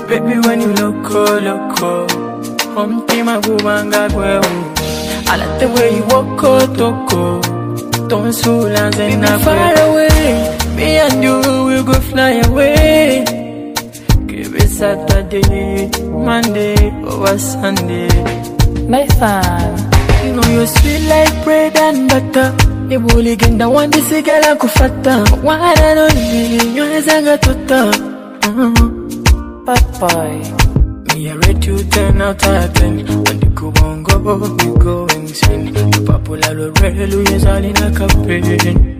Baby, when you loco, umtima kubanga kwewu. I like the way you walk, toko. Don't sula zena far away. Me and you will go fly away. Give it Saturday, Monday, or Sunday. My fan, you know you're sweet like bread and butter. You bully gang the one this girl I kufata. Why don't you zanga tota? bad boy. Me I rate you 10 out of 10. When the kubongo we go insane. The popular relu is all in a campaign.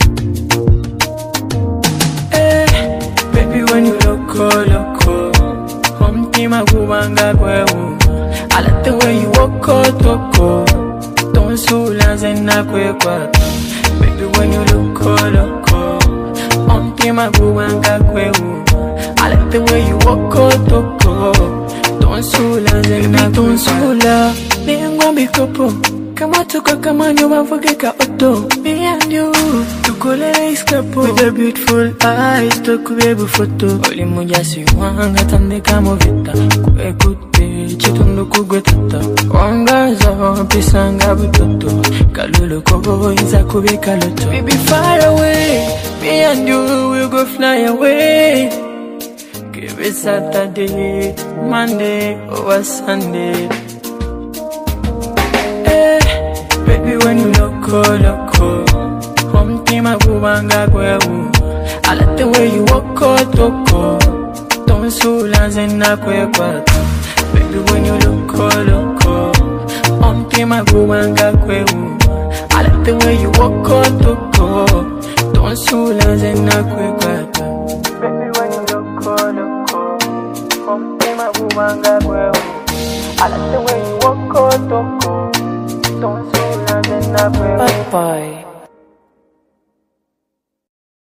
Baby, when you loco, umtima kubanga kwewu. I like the way you walk, toko. Don't sula zena kwekwata. Baby, when you loco, umtima kubanga kwewu. I like the way you walk, toko. Don't sula zena don't sula. Me and one big couple. Kama tuko kama nyuma vugeka oto. Me and you tukule iskapo with a beautiful eyes tukubebe photo. Oli mujasi wanga tande kama vita. Kuekute chitundu kugwetata. Wangaza pisanga butoto. Kalulu kogo inza kubeka loto. Baby far away. Me and you will go fly away. Give it Saturday, Monday or Sunday. Baby, when you loco, umtima kubanga kwewu. I like the way you walk, toko. Don't sula zena kwekwata. Baby, when you loco, umtima kubanga kwewu. I like the way you walk, toko. Don't sula zena kwekwata. Baby, when you loco, umtima kubanga kwewu. I like the way you walk, toko. Don't bad boy.